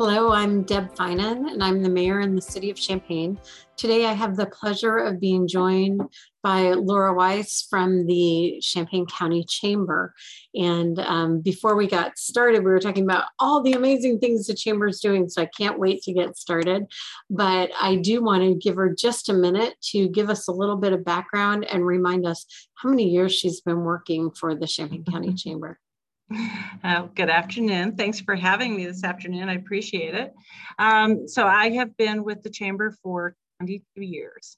Hello, I'm Deb Finan, and I'm the mayor in the city of Champaign. Today, I have the pleasure of being joined by Laura Weiss from the Champaign County Chamber. And before we got started, we were talking about all the amazing things the Chamber is doing, so I can't wait to get started. But I do want to give her just a minute to give us a little bit of background and remind us how many years she's been working for the Champaign County Chamber. Good afternoon. Thanks for having me this afternoon. I appreciate it. So I have been with the Chamber for 22 years.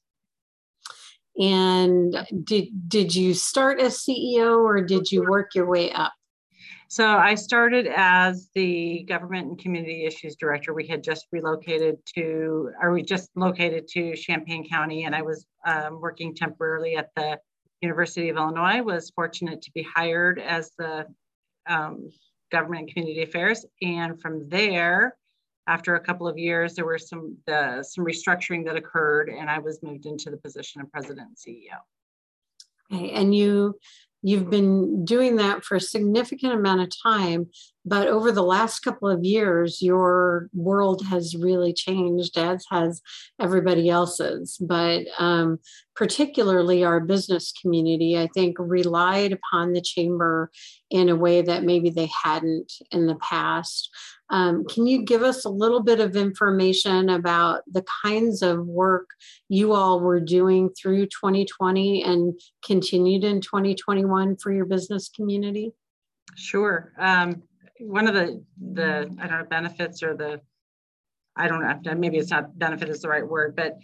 And did you start as CEO or did you work your way up? So I started as the Government and Community Issues Director. We had just located to Champaign County, and I was working temporarily at the University of Illinois. Was fortunate to be hired as the Government and Community Affairs, and from there, after a couple of years, there were some restructuring that occurred, and I was moved into the position of President and CEO. Okay, and you've been doing that for a significant amount of time, but over the last couple of years, your world has really changed, as has everybody else's. But particularly our business community, I think, relied upon the Chamber in a way that maybe they hadn't in the past. Can you give us a little bit of information about the kinds of work you all were doing through 2020 and continued in 2021 for your business community? Sure. One of the I don't know, benefits, or maybe it's not benefit is the right word, but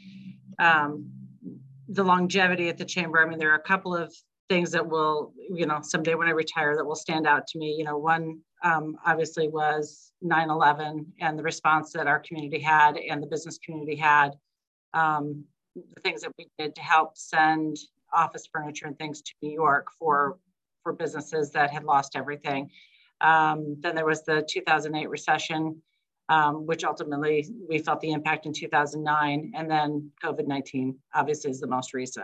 the longevity at the Chamber. I mean, there are a couple of things that will, someday when I retire, that will stand out to me. One obviously was 9/11 and the response that our community had and the business community had. The things that we did to help send office furniture and things to New York for businesses that had lost everything. Then there was the 2008 recession, which ultimately we felt the impact in 2009, and then COVID-19 obviously is the most recent.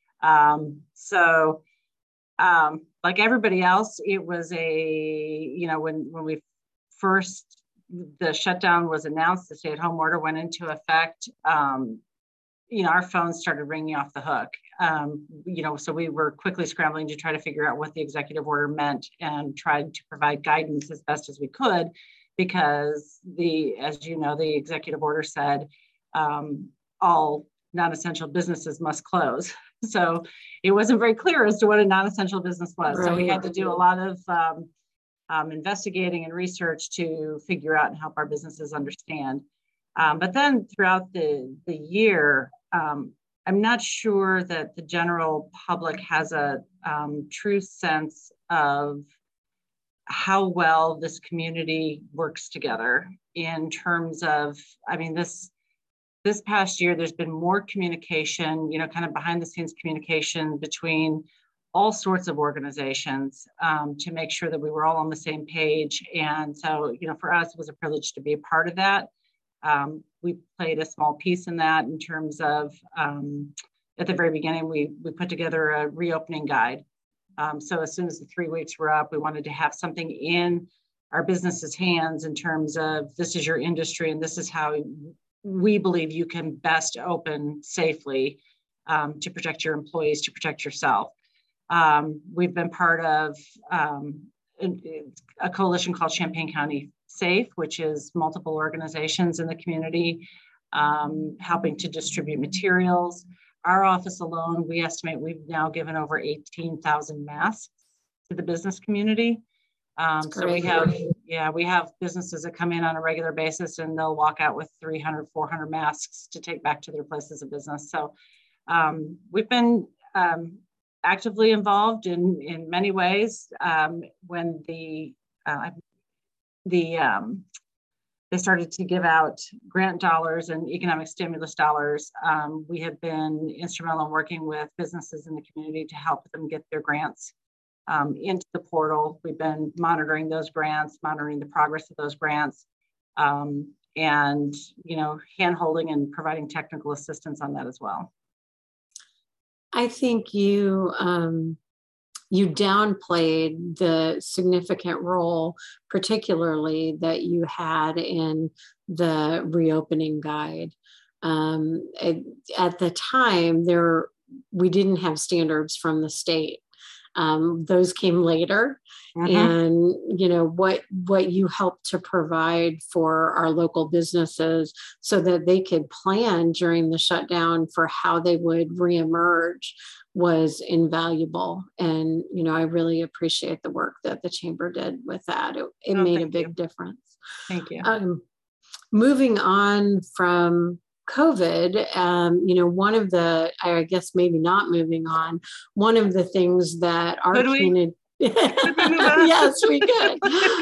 Like everybody else, it was when we first, the shutdown was announced, the stay-at-home order went into effect, our phones started ringing off the hook. So we were quickly scrambling to try to figure out what the executive order meant and tried to provide guidance as best as we could, because as you know, the executive order said all non-essential businesses must close. So it wasn't very clear as to what a non-essential business was. Right. So we had to do a lot of investigating and research to figure out and help our businesses understand. But then throughout the year, I'm not sure that the general public has a true sense of how well this community works together in terms of, this past year, there's been more communication, kind of behind the scenes communication between all sorts of organizations to make sure that we were all on the same page. And so, for us, it was a privilege to be a part of that. We played a small piece in that in terms of, at the very beginning, we put together a reopening guide. So as soon as the 3 weeks were up, we wanted to have something in our businesses' hands in terms of, this is your industry and this is how we believe you can best open safely to protect your employees, to protect yourself. We've been part of a coalition called Champaign County Safe, which is multiple organizations in the community helping to distribute materials. Our office alone, we estimate we've now given over 18,000 masks to the business community. So we have businesses that come in on a regular basis and they'll walk out with 300, 400 masks to take back to their places of business. So we've been actively involved in many ways. When they started to give out grant dollars and economic stimulus dollars, we have been instrumental in working with businesses in the community to help them get their grants into the portal. We've been monitoring those grants, monitoring the progress of those grants, and hand-holding and providing technical assistance on that as well. I think you you downplayed the significant role, particularly that you had in the reopening guide. At the time, we didn't have standards from the state. Those came later. Mm-hmm. And what you helped to provide for our local businesses so that they could plan during the shutdown for how they would reemerge was invaluable. And I really appreciate the work that the chamber did with that. It made a big difference. Thank you. Moving on from COVID, one of the, I guess maybe not moving on, one of the things that our community, yes, we could.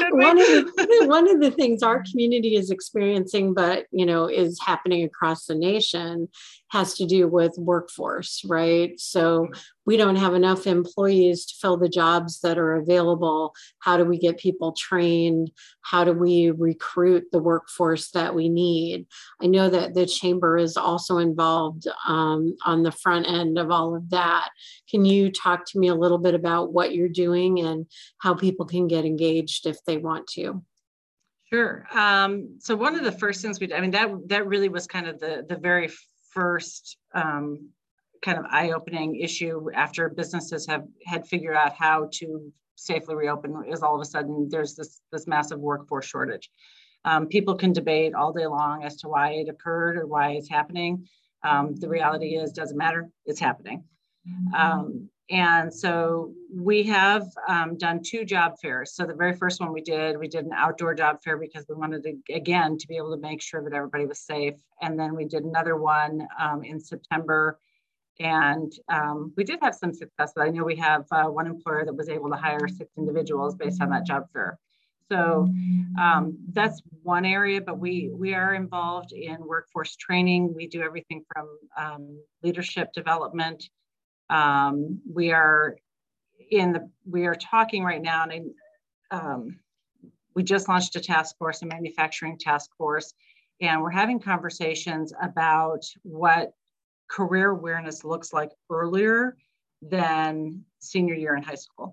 One of the things our community is experiencing, but is happening across the nation, has to do with workforce, right? So we don't have enough employees to fill the jobs that are available. How do we get people trained? How do we recruit the workforce that we need? I know that the chamber is also involved on the front end of all of that. Can you talk to me a little bit about what you're doing and how people can get engaged if they want to? Sure. So one of the first things that really was kind of the very first kind of eye-opening issue after businesses had figured out how to safely reopen, is all of a sudden there's this massive workforce shortage. People can debate all day long as to why it occurred or why it's happening. The reality is, doesn't matter, it's happening. And so we have done 2 job fairs. So the very first one we did an outdoor job fair because we wanted to, again, to be able to make sure that everybody was safe. And then we did another one in September. And we did have some success, but I know we have one employer that was able to hire 6 individuals based on that job fair. So that's one area, but we are involved in workforce training. We do everything from leadership development. We are talking right now, and we just launched a task force, a manufacturing task force, and we're having conversations about what career awareness looks like earlier than senior year in high school.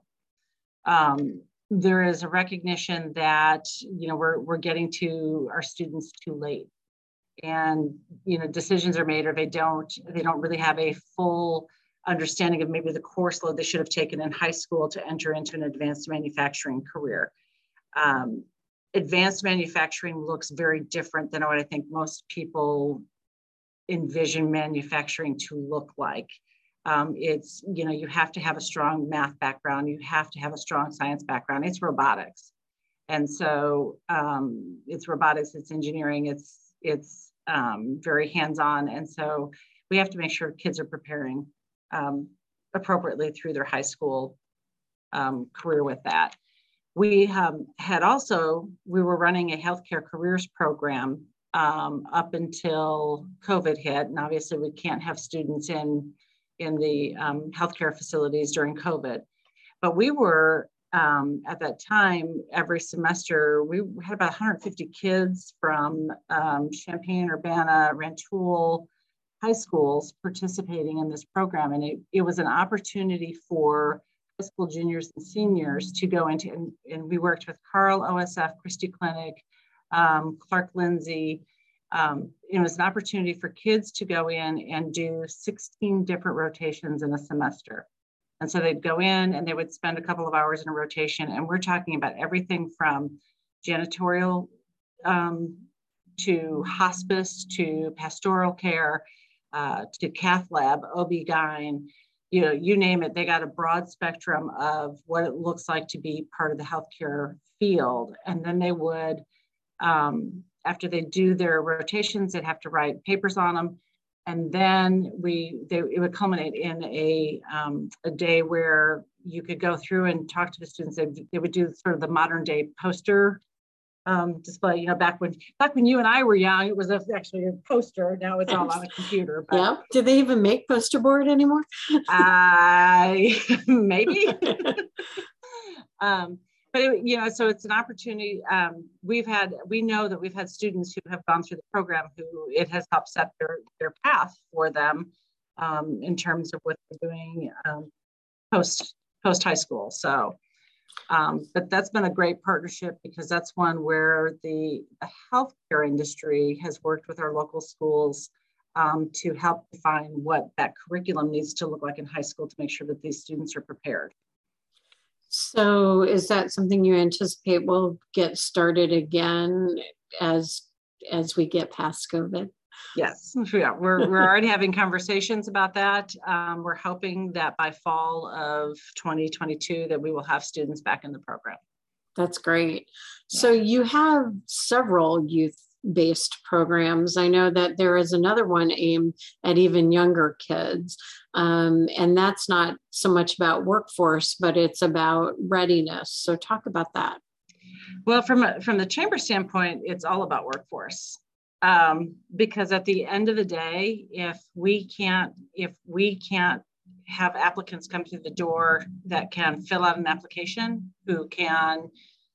There is a recognition that we're getting to our students too late, and decisions are made, or they don't really have a full understanding of maybe the course load they should have taken in high school to enter into an advanced manufacturing career. Advanced manufacturing looks very different than what I think most people envision manufacturing to look like. It's, you have to have a strong math background. You have to have a strong science background. It's robotics. And so it's robotics, it's engineering, it's very hands-on. And so we have to make sure kids are preparing appropriately through their high school career with that. We were running a healthcare careers program up until COVID hit. And obviously we can't have students in the healthcare facilities during COVID. But we were, at that time, every semester, we had about 150 kids from Champaign, Urbana, Rantoul high schools participating in this program. And it was an opportunity for high school juniors and seniors to go into, and we worked with Carl OSF, Christie Clinic, Clark Lindsay. It was an opportunity for kids to go in and do 16 different rotations in a semester. And so they'd go in and they would spend a couple of hours in a rotation. And we're talking about everything from janitorial to hospice, to pastoral care, to cath lab, OB-GYN, you name it. They got a broad spectrum of what it looks like to be part of the healthcare field. And then they would, after they do their rotations, they'd have to write papers on them. And then it would culminate in a day where you could go through and talk to the students. They would do sort of the modern day poster display. Back when you and I were young, it was actually a poster. Now it's all on a computer. But, yeah. Do they even make poster board anymore? Maybe. But so it's an opportunity. We know that we've had students who have gone through the program who it has helped set their path for them in terms of what they're doing post post high school. So, but that's been a great partnership because that's one where the healthcare industry has worked with our local schools to help define what that curriculum needs to look like in high school to make sure that these students are prepared. So is that something you anticipate will get started again as we get past COVID? Yes, yeah, we're already having conversations about that. We're hoping that by fall of 2022 that we will have students back in the program. That's great. So you have several youth-based programs. I know that there is another one aimed at even younger kids. And that's not so much about workforce, but it's about readiness. So talk about that. Well, from the chamber standpoint, it's all about workforce. Because at the end of the day, if we can't have applicants come through the door that can fill out an application, who can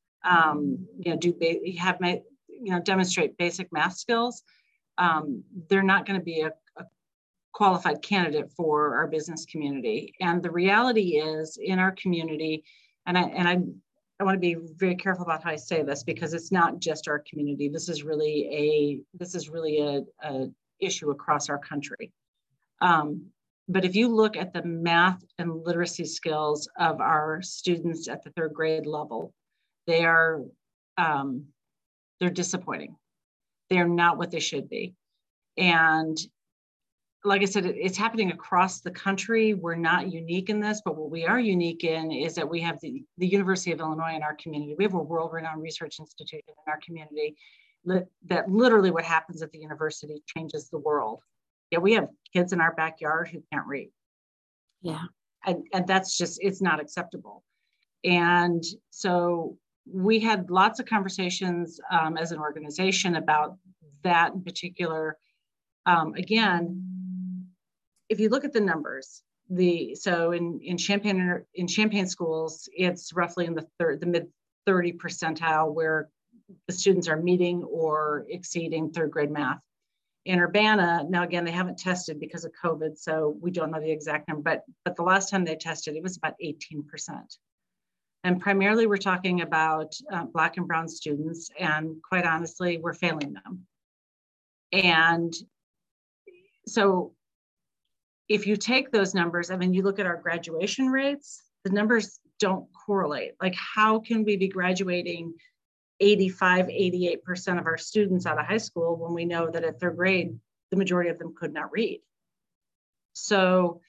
demonstrate basic math skills, they're not going to be a qualified candidate for our business community. And the reality is, in our community, and I want to be very careful about how I say this, because it's not just our community. This is really a issue across our country. But if you look at the math and literacy skills of our students at the third grade level, they're disappointing. They're not what they should be. And like I said, it's happening across the country. We're not unique in this, but what we are unique in is that we have the University of Illinois in our community. We have a world-renowned research institution in our community that literally what happens at the university changes the world. Yeah, we have kids in our backyard who can't read. Yeah. And that's just, it's not acceptable. And so we had lots of conversations as an organization about that in particular. Again, if you look at the numbers, so in Champaign schools, it's roughly in the mid 30 percentile where the students are meeting or exceeding third grade math. In Urbana, now again, they haven't tested because of COVID, so we don't know the exact number, but the last time they tested, it was about 18%. And primarily we're talking about Black and Brown students, and quite honestly, we're failing them. And so if you take those numbers, I mean, you look at our graduation rates, the numbers don't correlate. Like, how can we be graduating 85, 88% of our students out of high school when we know that at third grade, the majority of them could not read? So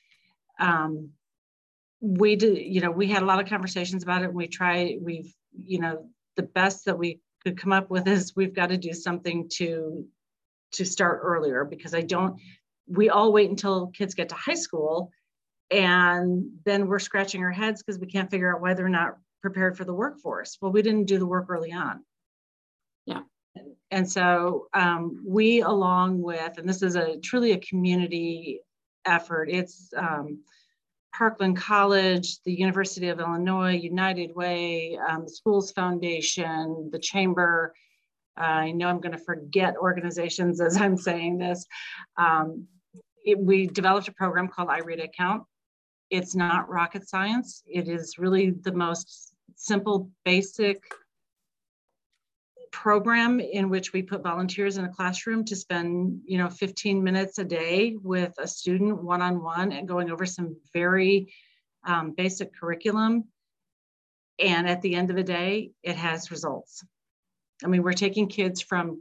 we had a lot of conversations about it. The best that we could come up with is we've got to do something to start earlier, because we all wait until kids get to high school, and then we're scratching our heads because we can't figure out why they're not prepared for the workforce. Well, we didn't do the work early on. Yeah. And so we, along with, and this is truly a community effort, it's Parkland College, the University of Illinois, United Way, the Schools Foundation, the Chamber. I know I'm going to forget organizations as I'm saying this. We developed a program called iRead I Count. It's not rocket science. It is really the most simple, basic program in which we put volunteers in a classroom to spend 15 minutes a day with a student one-on-one and going over some very basic curriculum. And at the end of the day, it has results. I mean, we're taking kids from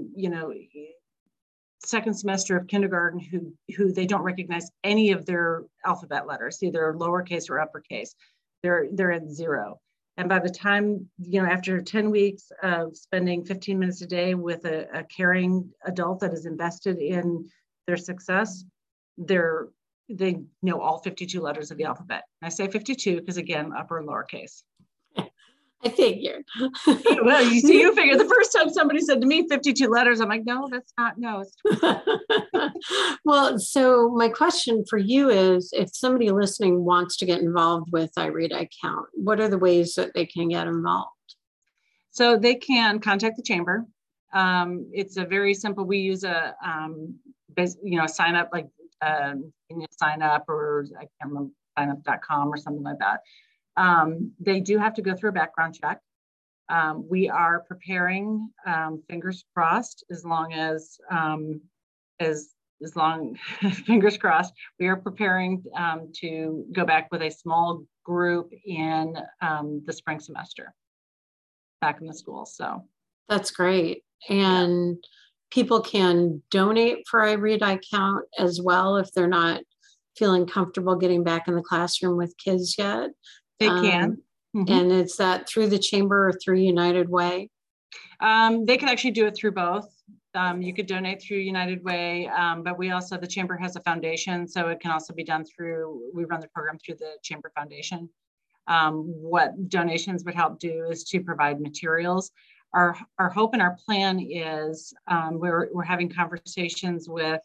second semester of kindergarten who they don't recognize any of their alphabet letters, either lowercase or uppercase. They're at zero. And by the time, after 10 weeks of spending 15 minutes a day with a caring adult that is invested in their success, they know all 52 letters of the alphabet. And I say 52 because, again, upper and lowercase. I figured. Well, you figured. The first time somebody said to me 52 letters, I'm like, no, that's not, no. Well, so my question for you is, if somebody listening wants to get involved with iRead I Count, what are the ways that they can get involved? So they can contact the chamber. It's a very simple, we use a, sign up, like sign up, or I can't remember, signup.com or something like that. They do have to go through a background check. We are preparing, fingers crossed, as long, fingers crossed, we are preparing to go back with a small group in the spring semester back in the school. So that's great. And people can donate for iRead iCount as well if they're not feeling comfortable getting back in the classroom with kids yet. They can. And it's that through the chamber or through United Way? They can actually do it through both. You could donate through United Way, but we also, the chamber has a foundation, so it can also be done through, we run the program through the chamber foundation. What donations would help do is to provide materials. Our hope and our plan is we're having conversations with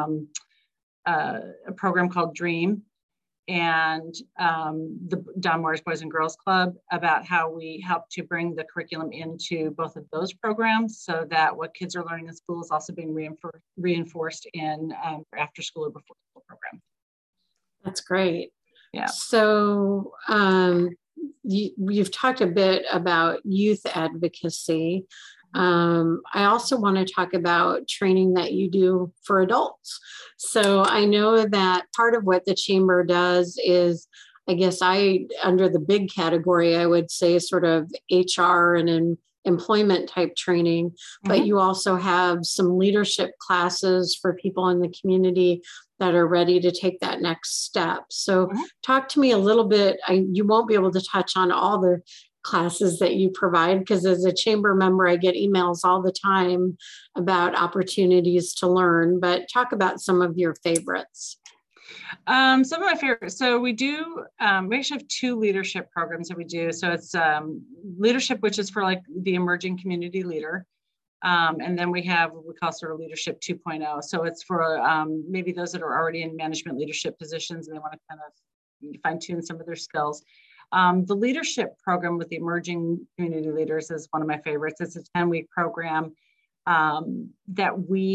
a program called DREAM and the Don Morris Boys and Girls Club about how we help to bring the curriculum into both of those programs so that what kids are learning in school is also being reinforced in after school or before school program. That's great. Yeah. So you've talked a bit about youth advocacy. I also want to talk about training that you do for adults. So I know that part of what the chamber does is, I guess under the big category, I would say sort of HR and employment type training, but you also have some leadership classes for people in the community that are ready to take that next step. So talk to me a little bit. You won't be able to touch on all the classes that you provide, because as a chamber member, I get emails all the time about opportunities to learn, but talk about some of your favorites. Some of my favorites. So we do, we actually have 2 leadership programs that we do. So it's leadership, which is for like the emerging community leader. And then we have what we call sort of leadership 2.0. So it's for maybe those that are already in management leadership positions and they want to kind of fine tune some of their skills. The leadership program with the emerging community leaders is one of my favorites. It's a 10-week program that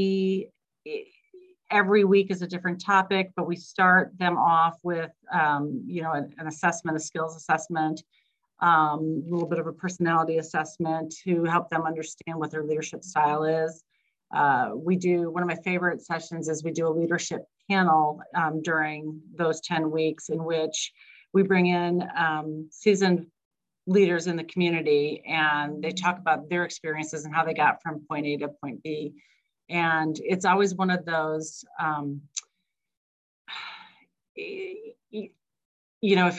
every week is a different topic, but we start them off with, an assessment, a skills assessment, a little bit of a personality assessment to help them understand what their leadership style is. One of my favorite sessions is we do a leadership panel during those 10 weeks in which we bring in seasoned leaders in the community and they talk about their experiences and how they got from point A to point B. And it's always one of those, if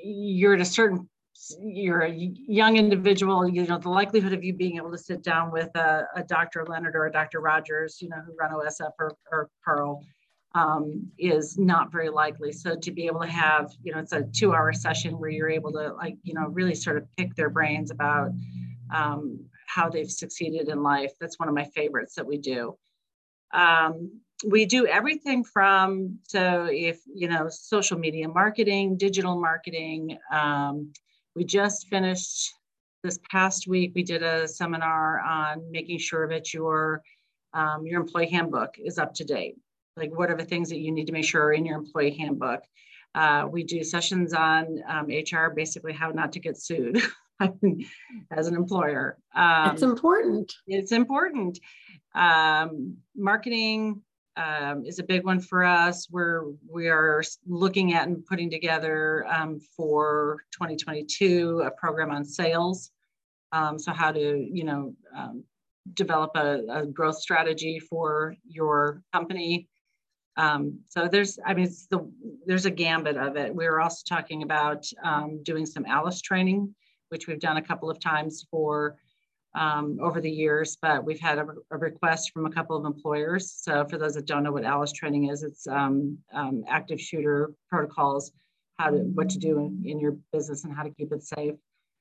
you're a young individual, the likelihood of you being able to sit down with a Dr. Leonard or a Dr. Rogers, who run OSF or Carl, is not very likely. So to be able to have, it's a 2-hour session where you're able to really sort of pick their brains about how they've succeeded in life. That's one of my favorites that we do. We do everything from, social media marketing, digital marketing. We just finished this past week, we did a seminar on making sure that your employee handbook is up to date. Like what are the things that you need to make sure are in your employee handbook? We do sessions on HR, basically how not to get sued as an employer. It's important. It's important. Marketing is a big one for us. We are looking at and putting together for 2022 a program on sales. So how to develop a growth strategy for your company. So there's a gambit of it. We're also talking about doing some ALICE training, which we've done a couple of times for over the years, but we've had a request from a couple of employers. So for those that don't know what ALICE training is, it's active shooter protocols, what to do in your business and how to keep it safe.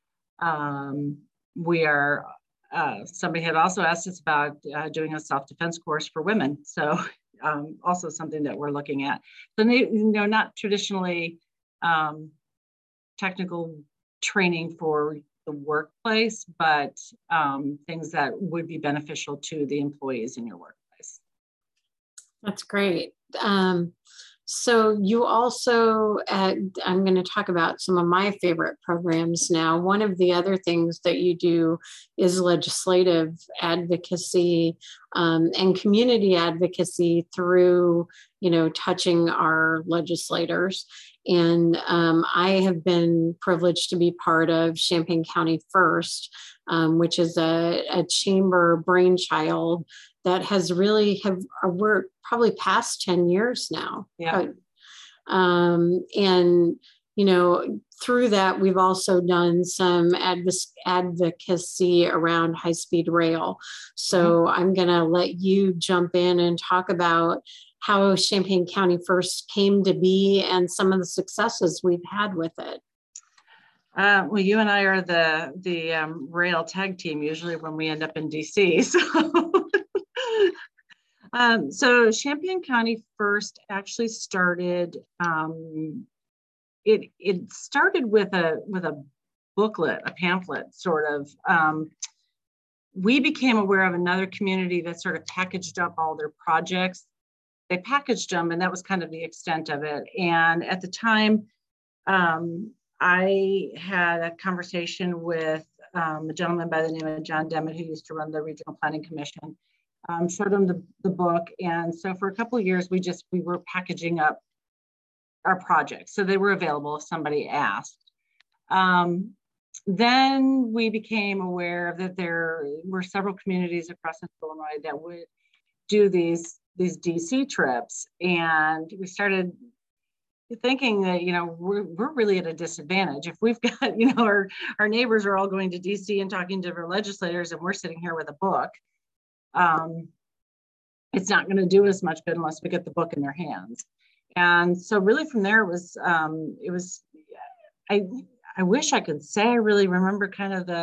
Somebody had also asked us about doing a self-defense course for women. So also something that we're looking at. So not traditionally technical training for the workplace, but things that would be beneficial to the employees in your workplace. That's great. So you also, I'm going to talk about some of my favorite programs now. One of the other things that you do is legislative advocacy and community advocacy through, touching our legislators. And I have been privileged to be part of Champaign County First, which is a chamber brainchild that has really we're probably past 10 years now. Yeah. And, through that, we've also done some advocacy around high-speed rail. So I'm going to let you jump in and talk about how Champaign County First came to be and some of the successes we've had with it. Well, you and I are the rail tag team usually when we end up in DC. So Champaign County First actually started. It started with a booklet, a pamphlet, sort of. We became aware of another community that sort of packaged up all their projects. They packaged them, and that was kind of the extent of it. And at the time, I had a conversation with a gentleman by the name of John Demmett, who used to run the Regional Planning Commission. Showed him the book, and so for a couple of years, we were packaging up our projects, so they were available if somebody asked. Then we became aware that there were several communities across Illinois that would do these DC trips, and we started thinking that we're really at a disadvantage if we've got our neighbors are all going to DC and talking to their legislators, and we're sitting here with a book. It's not going to do us much good unless we get the book in their hands. And so really from there I wish I could say I really remember kind of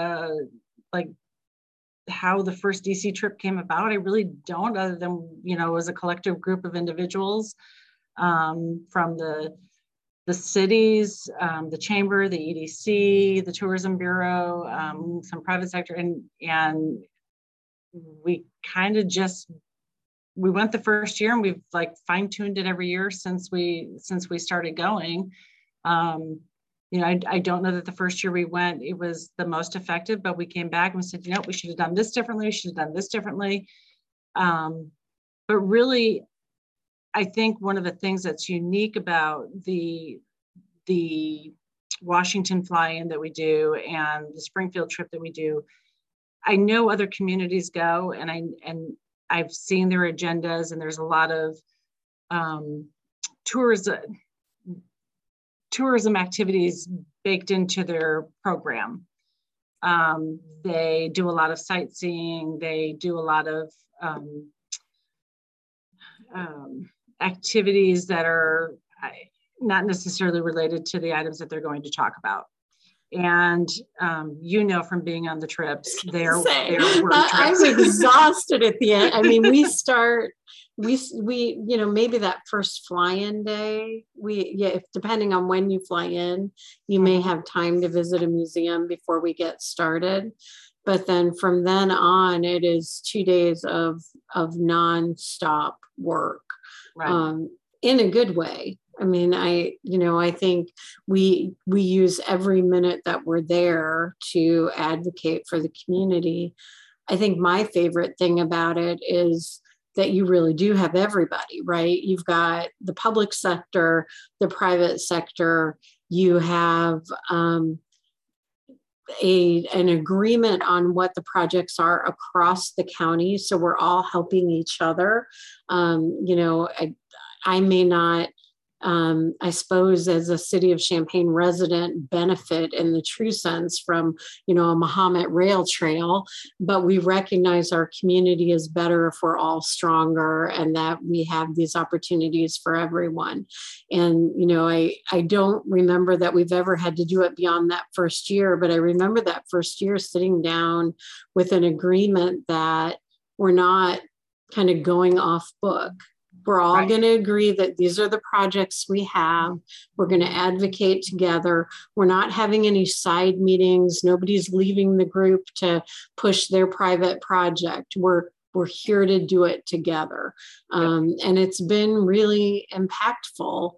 how the first DC trip came about. I really don't, other than, it was a collective group of individuals from the cities, the chamber, the EDC, the tourism bureau, some private sector, and we kind of we went the first year, and we've fine-tuned it every year since we started going. I don't know that the first year we went, it was the most effective, but we came back and we said, we should have done this differently. We should have done this differently. But really, I think one of the things that's unique about the Washington fly-in that we do and the Springfield trip that we do, I know other communities go, and I've seen their agendas, and there's a lot of tourism activities baked into their program. They do a lot of sightseeing. They do a lot of activities that are not necessarily related to the items that they're going to talk about. And from being on the trips, they're work trips. I'm exhausted at the end. I mean, we maybe that first fly-in day, if depending on when you fly in, you may have time to visit a museum before we get started. But then from then on, it is 2 days of nonstop work, right. In a good way. I mean, I think we use every minute that we're there to advocate for the community. I think my favorite thing about it is that you really do have everybody, right? You've got the public sector, the private sector, you have an agreement on what the projects are across the county. So we're all helping each other. I may not, I suppose, as a City of Champaign resident, benefit in the true sense from, a Mahomet rail trail, but we recognize our community is better if we're all stronger and that we have these opportunities for everyone. And, I don't remember that we've ever had to do it beyond that first year, but I remember that first year sitting down with an agreement that we're not kind of going off book. We're all going to agree that these are the projects we have. We're going to advocate together. We're not having any side meetings. Nobody's leaving the group to push their private project. We're we're here to do it together. And it's been really impactful.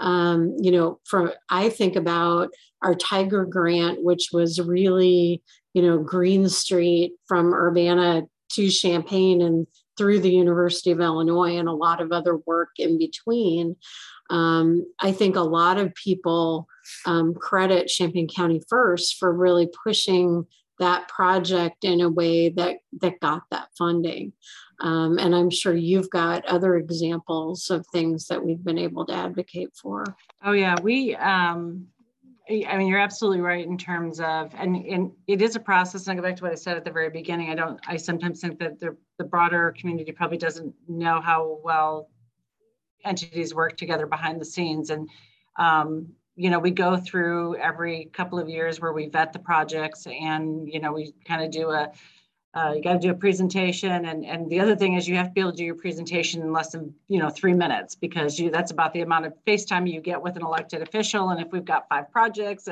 I think about our Tiger Grant, which was really, Green Street from Urbana to Champaign and through the University of Illinois, and a lot of other work in between. I think a lot of people credit Champaign County First for really pushing that project in a way that got that funding. And I'm sure you've got other examples of things that we've been able to advocate for. Oh yeah, you're absolutely right in terms of, and it is a process. And I go back to what I said at the very beginning. I sometimes think that the broader community probably doesn't know how well entities work together behind the scenes. And, we go through every couple of years where we vet the projects, and, we kind of do you got to do a presentation. And the other thing is you have to be able to do your presentation in less than, 3 minutes, because that's about the amount of face time you get with an elected official. And if we've got 5 projects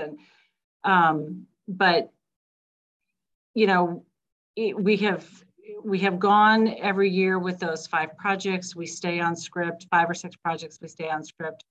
we have gone every year with those 5 projects. We stay on script, 5 or 6 projects, we stay on script.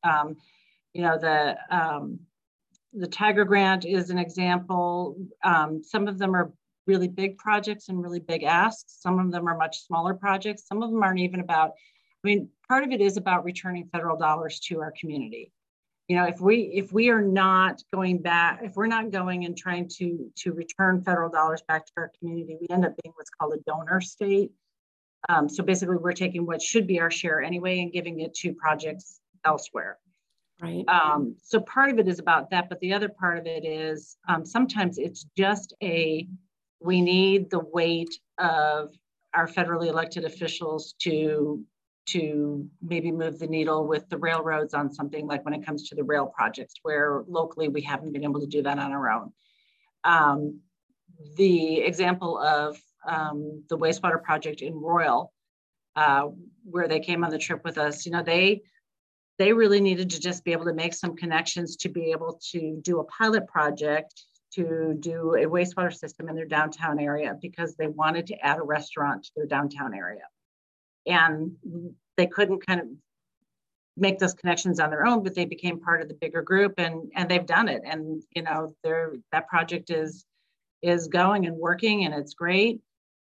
The Tiger Grant is an example. Some of them are really big projects and really big asks. Some of them are much smaller projects. Some of them aren't even about, part of it is about returning federal dollars to our community. If we are not going back, if we're not going and trying to return federal dollars back to our community, we end up being what's called a donor state. So basically we're taking what should be our share anyway and giving it to projects elsewhere. Right. So part of it is about that, but the other part of it is sometimes it's just we need the weight of our federally elected officials to maybe move the needle with the railroads on something, like when it comes to the rail projects, where locally we haven't been able to do that on our own. The example of the wastewater project in Royal, where they came on the trip with us, they really needed to just be able to make some connections to be able to do a pilot project to do a wastewater system in their downtown area, because they wanted to add a restaurant to their downtown area. And they couldn't kind of make those connections on their own, but they became part of the bigger group, and they've done it. And, that project is going and working, and it's great.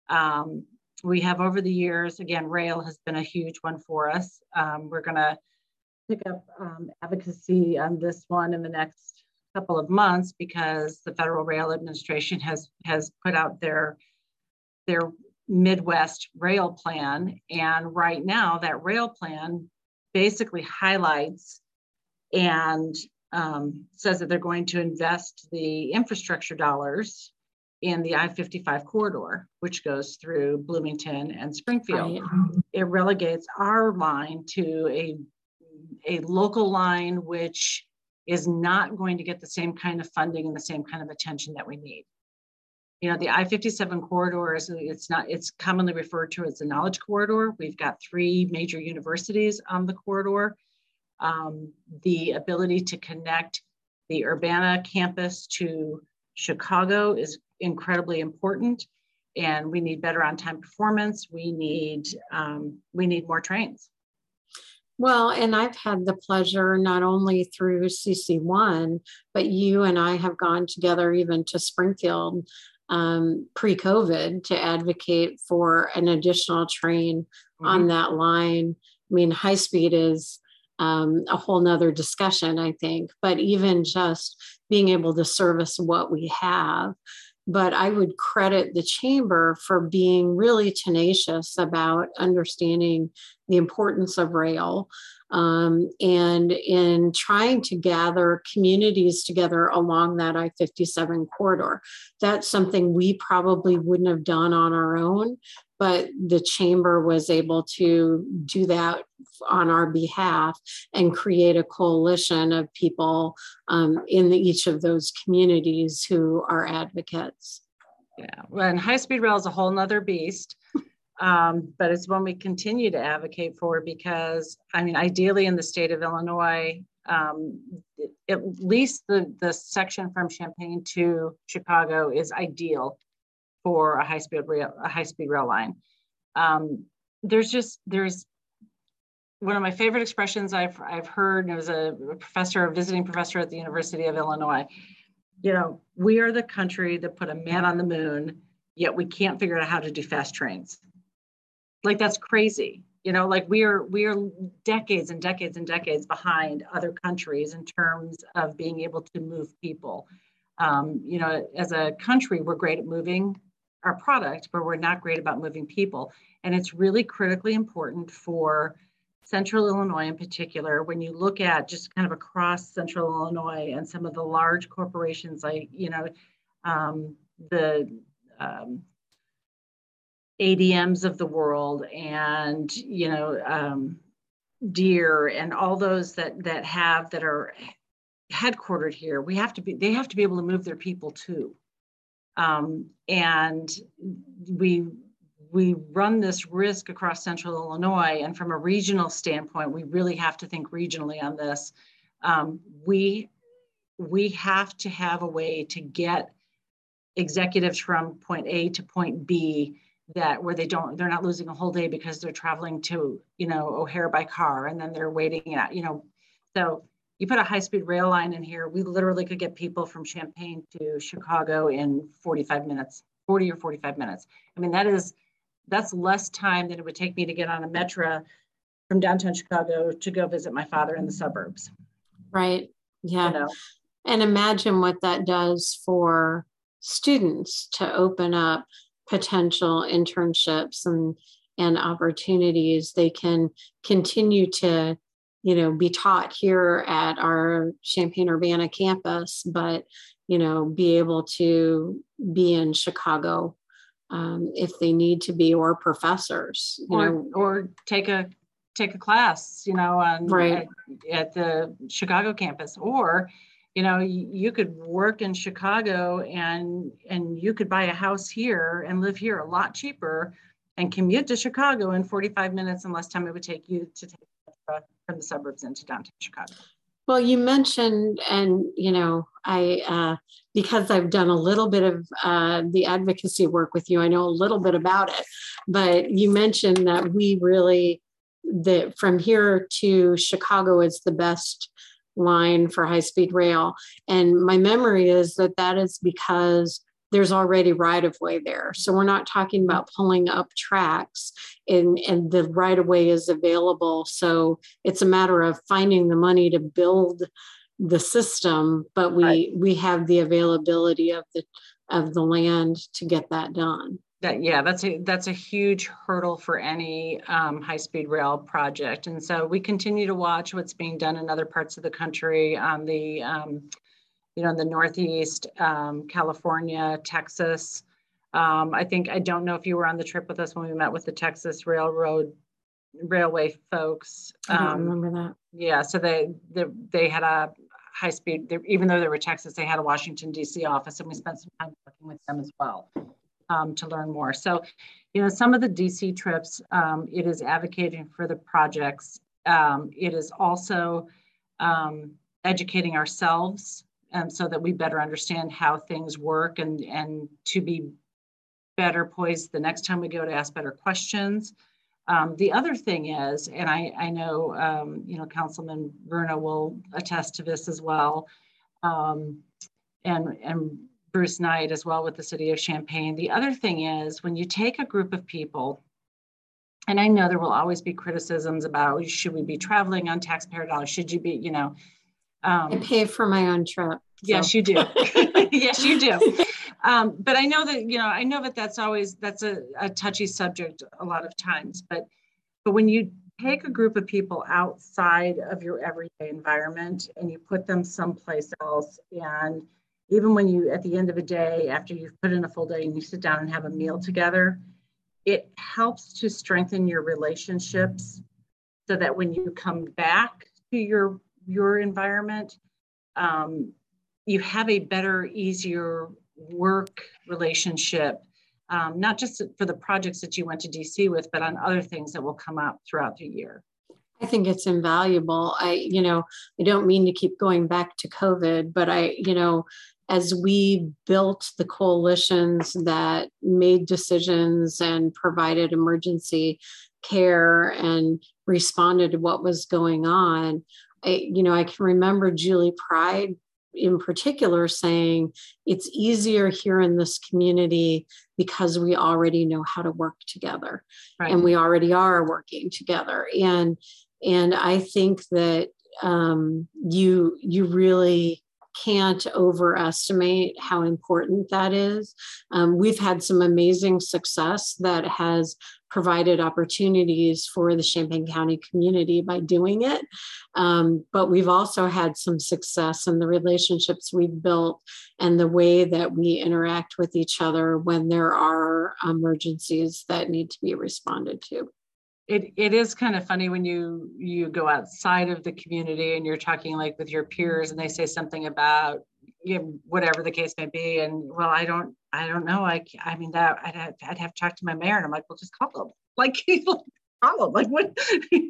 We have, over the years, again, rail has been a huge one for us. We're going to pick up advocacy on this one in the next couple of months, because the Federal Rail Administration has put out their Midwest rail plan. And right now that rail plan basically highlights and says that they're going to invest the infrastructure dollars in the I-55 corridor, which goes through Bloomington and Springfield. Right. It relegates our line to a local line, which is not going to get the same kind of funding and the same kind of attention that we need. The I-57 corridor it's commonly referred to as the knowledge corridor. We've got 3 major universities on the corridor. The ability to connect the Urbana campus to Chicago is incredibly important, and we need better on-time performance. We need more trains. Well, and I've had the pleasure, not only through CC1, but you and I have gone together even to Springfield pre-COVID to advocate for an additional train on that line. High speed is a whole nother discussion, I think, but even just being able to service what we have. But I would credit the chamber for being really tenacious about understanding the importance of rail, and in trying to gather communities together along that I-57 corridor. That's something we probably wouldn't have done on our own, but the chamber was able to do that on our behalf and create a coalition of people in each of those communities who are advocates. Yeah, well, and high-speed rail is a whole nother beast, but it's one we continue to advocate for, because, ideally in the state of Illinois, at least the section from Champaign to Chicago is ideal for a high-speed rail line. There's one of my favorite expressions I've heard. It was a visiting professor at the University of Illinois. We are the country that put a man on the moon, yet we can't figure out how to do fast trains. Like, that's crazy. We are decades and decades and decades behind other countries in terms of being able to move people. As a country, we're great at moving our product, but we're not great about moving people. And it's really critically important for Central Illinois in particular, when you look at just kind of across Central Illinois and some of the large corporations like, the ADMs of the world and, Deere and all those that are headquartered here, they have to be able to move their people too. And we run this risk across Central Illinois. And from a regional standpoint, we really have to think regionally on this. We have to have a way to get executives from point A to point B where they're not losing a whole day because they're traveling to, O'Hare by car and then they're waiting it out, So you put a high-speed rail line in here, we literally could get people from Champaign to Chicago in 40 or 45 minutes. I mean, that's less time than it would take me to get on a Metra from downtown Chicago to go visit my father in the suburbs. Right. Yeah. And imagine what that does for students to open up potential internships and opportunities. They can continue to, be taught here at our Champaign-Urbana campus, but, be able to be in Chicago if they need to be, or professors, or take a class, right. at the Chicago campus, or, you could work in Chicago and you could buy a house here and live here a lot cheaper and commute to Chicago in 45 minutes and less time it would take you to take from the suburbs into downtown Chicago. Well, you mentioned, and, I, because I've done a little bit of the advocacy work with you, I know a little bit about it, but you mentioned that that from here to Chicago is the best line for high-speed rail. And my memory is that is because there's already right-of-way there. So we're not talking about pulling up tracks and the right-of-way is available. So it's a matter of finding the money to build the system, but we have the availability of the land to get that done. That's a huge hurdle for any high-speed rail project. And so we continue to watch what's being done in other parts of the country on the the Northeast, California, Texas. I don't know if you were on the trip with us when we met with the Texas Railway folks. I don't remember that. Yeah, so they had a high speed, even though they were Texas, they had a Washington, D.C. office, and we spent some time working with them as well to learn more. So, some of the D.C. trips, it is advocating for the projects. It is also educating ourselves so that we better understand how things work and to be better poised the next time we go to ask better questions. The other thing is, and I know, Councilman Bruno will attest to this as well, and Bruce Knight as well with the city of Champaign. The other thing is when you take a group of people, and I know there will always be criticisms about, should we be traveling on taxpayer dollars? Should you be, I pay for my own trip. So. Yes, you do. Yes, you do. But I know that that's a touchy subject a lot of times, but when you take a group of people outside of your everyday environment and you put them someplace else, and even when you, at the end of a day, after you've put in a full day and you sit down and have a meal together, it helps to strengthen your relationships so that when you come back to your environment, you have a better, easier work relationship, not just for the projects that you went to DC with, but on other things that will come up throughout the year. I think it's invaluable. I don't mean to keep going back to COVID, but as we built the coalitions that made decisions and provided emergency care and responded to what was going on, I can remember Julie Pride in particular saying it's easier here in this community because we already know how to work together, right, and we already are working together. And I think that you really can't overestimate how important that is. We've had some amazing success that has provided opportunities for the Champaign County community by doing it. But we've also had some success in the relationships we've built and the way that we interact with each other when there are emergencies that need to be responded to. It is kind of funny when you go outside of the community and you're talking like with your peers and they say something about, whatever the case may be, and well, I don't know. I mean that I'd have to talk to my mayor, and I'm like, well, just call them. Like, call them. Like, what?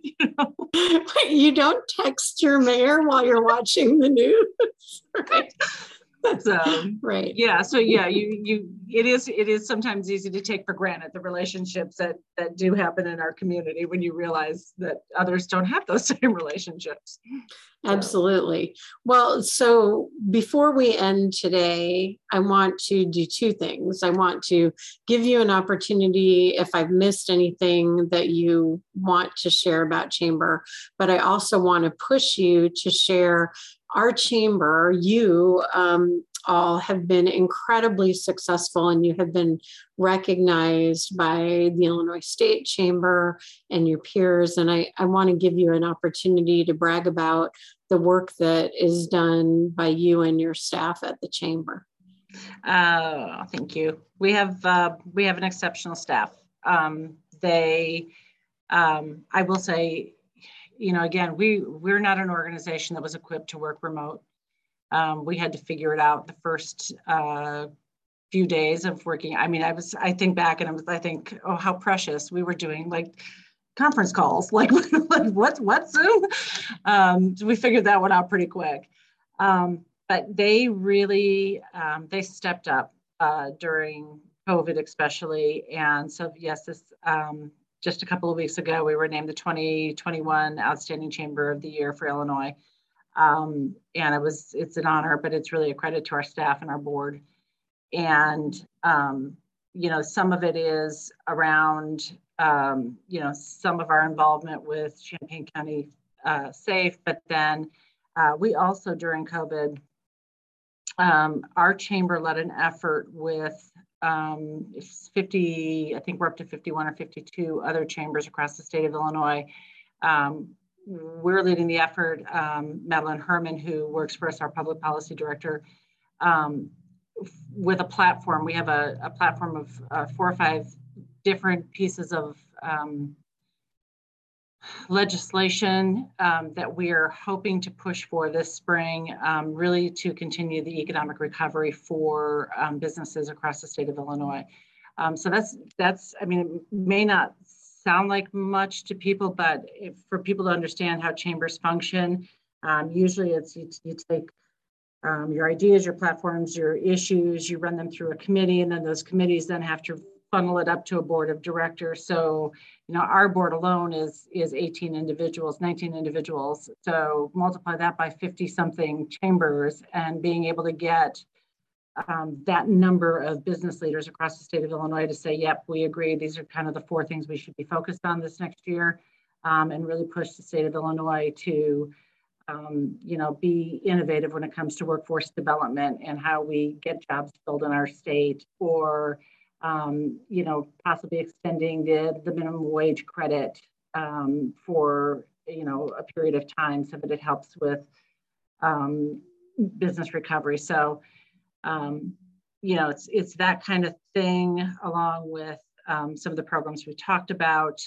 You don't text your mayor while you're watching the news, right? So right. Yeah. So yeah, it is sometimes easy to take for granted the relationships that do happen in our community when you realize that others don't have those same relationships. Absolutely. Well, so before we end today, I want to do two things. I want to give you an opportunity if I've missed anything that you want to share about Chamber, but I also want to push you to share our Chamber. You all have been incredibly successful, and you have been recognized by the Illinois State Chamber and your peers. And I want to give you an opportunity to brag about the work that is done by you and your staff at the Chamber. Thank you. We have an exceptional staff. I will say, again, we're not an organization that was equipped to work remote. We had to figure it out the first few days of working. I mean, I think back and I think, oh, how precious. We were doing like conference calls, like what Zoom? So we figured that one out pretty quick. But they really, they stepped up during COVID especially. And so yes, this just a couple of weeks ago, we were named the 2021 Outstanding Chamber of the Year for Illinois. And it's an honor, but it's really a credit to our staff and our board. And, some of it is around, some of our involvement with Champaign County SAFE, but then we also during COVID, our chamber led an effort with 50, I think we're up to 51 or 52 other chambers across the state of Illinois. We're leading the effort, Madeline Herman, who works for us, our public policy director, with a platform. We have a platform of 4 or 5 different pieces of legislation that we are hoping to push for this spring, really to continue the economic recovery for businesses across the state of Illinois. So that's, I mean, it may not sound like much to people, but for people to understand how chambers function, usually it's you take your ideas, your platforms, your issues, you run them through a committee, and then those committees then have to funnel it up to a board of directors. So, our board alone is 18 individuals, 19 individuals. So multiply that by 50 something chambers, and being able to get that number of business leaders across the state of Illinois to say, yep, we agree. These are kind of the 4 things we should be focused on this next year, and really push the state of Illinois to, be innovative when it comes to workforce development and how we get jobs filled in our state, or, possibly extending the minimum wage credit for, a period of time so that it helps with business recovery. So, it's that kind of thing, along with some of the programs we talked about.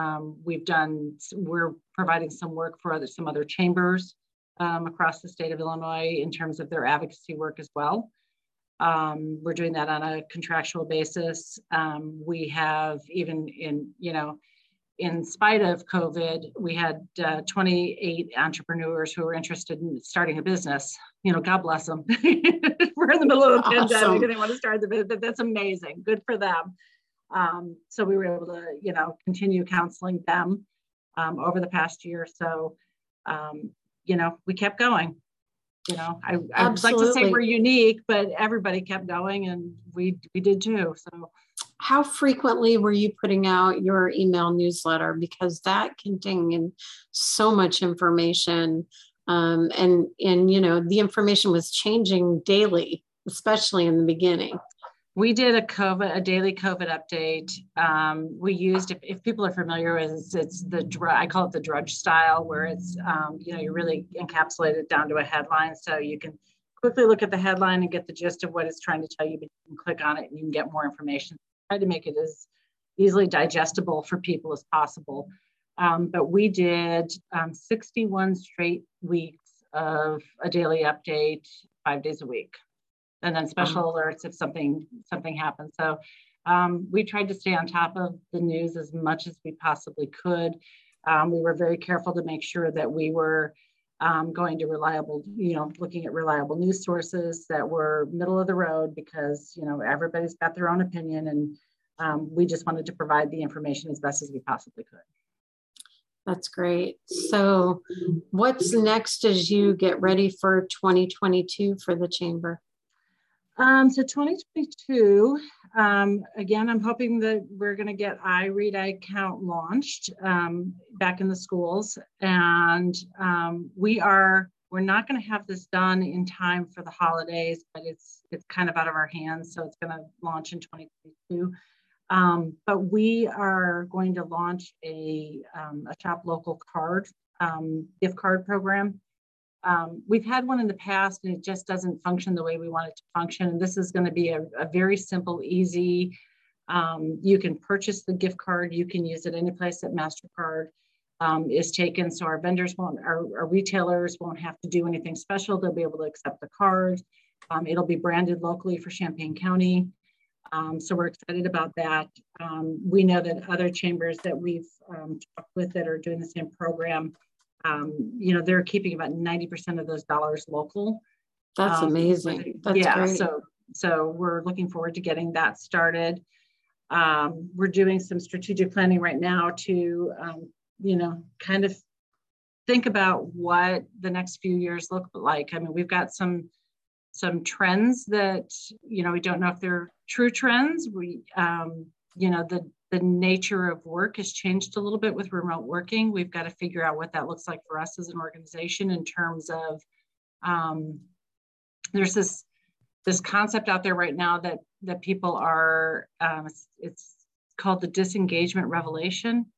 We're providing some work for some other chambers across the state of Illinois in terms of their advocacy work as well. We're doing that on a contractual basis. We have even in spite of COVID, we had 28 entrepreneurs who were interested in starting a business. God bless them. we're in the middle of a Awesome. pandemic and they want to start the business. That's amazing. Good for them. So we were able to, continue counseling them over the past year. So, we kept going. I would like to say we're unique, but everybody kept going, and we did too. So, how frequently were you putting out your email newsletter? Because that contained so much information, and the information was changing daily, especially in the beginning. We did a daily COVID update. We used, if people are familiar with it, it's I call it the Drudge style, where it's, you really encapsulate it down to a headline. So you can quickly look at the headline and get the gist of what it's trying to tell you, but you can click on it and you can get more information. Try to make it as easily digestible for people as possible. But we did 61 straight weeks of a daily update, 5 days a week. And then special alerts if something happens. So we tried to stay on top of the news as much as we possibly could. We were very careful to make sure that we were going to looking at reliable news sources that were middle of the road, because, everybody's got their own opinion, and we just wanted to provide the information as best as we possibly could. That's great. So what's next as you get ready for 2022 for the Chamber? So 2022, again, I'm hoping that we're going to get I Read, I Count launched back in the schools, and we're not going to have this done in time for the holidays, but it's kind of out of our hands, so it's going to launch in 2022. But we are going to launch a Shop Local card, gift card program. We've had one in the past, and it just doesn't function the way we want it to function. And this is going to be a very simple, easy. You can purchase the gift card. You can use it any place that MasterCard is taken. So our vendors our retailers won't have to do anything special. They'll be able to accept the card. It'll be branded locally for Champaign County. So we're excited about that. We know that other chambers that we've talked with that are doing the same program, they're keeping about 90% of those dollars local. That's amazing. That's great. So we're looking forward to getting that started. We're doing some strategic planning right now to, kind of think about what the next few years look like. I mean, we've got some trends that, we don't know if they're true trends. The nature of work has changed a little bit with remote working. We've got to figure out what that looks like for us as an organization in terms of, there's this concept out there right now that people are, it's called the disengagement revelation,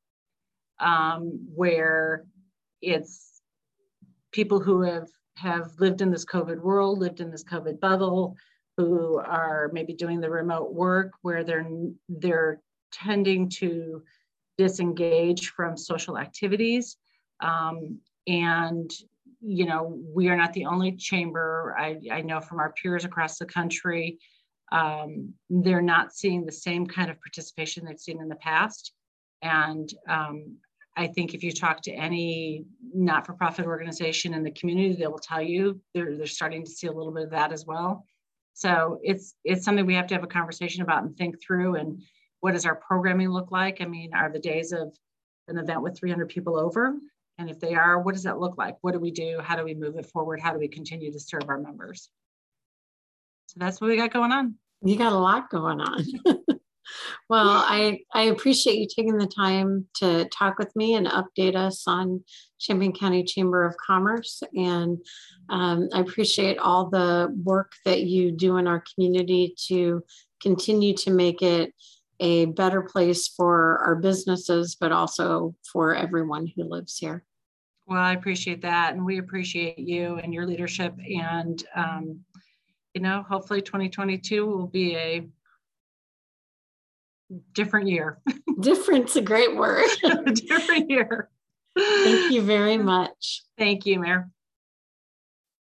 where it's people who have lived in this COVID world, lived in this COVID bubble, who are maybe doing the remote work where they're tending to disengage from social activities. And, we are not the only chamber. I know from our peers across the country, they're not seeing the same kind of participation they've seen in the past. And I think if you talk to any not-for-profit organization in the community, they will tell you they're starting to see a little bit of that as well. So it's something we have to have a conversation about and think through. And what does our programming look like? I mean, are the days of an event with 300 people over? And if they are, what does that look like? What do we do? How do we move it forward? How do we continue to serve our members? So that's what we got going on. You got a lot going on. Well, I appreciate you taking the time to talk with me and update us on Champaign County Chamber of Commerce. And I appreciate all the work that you do in our community to continue to make it a better place for our businesses, but also for everyone who lives here. Well, I appreciate that. And we appreciate you and your leadership. And, hopefully 2022 will be a different year. Different's a great word. Different year. Thank you very much. Thank you, Mayor.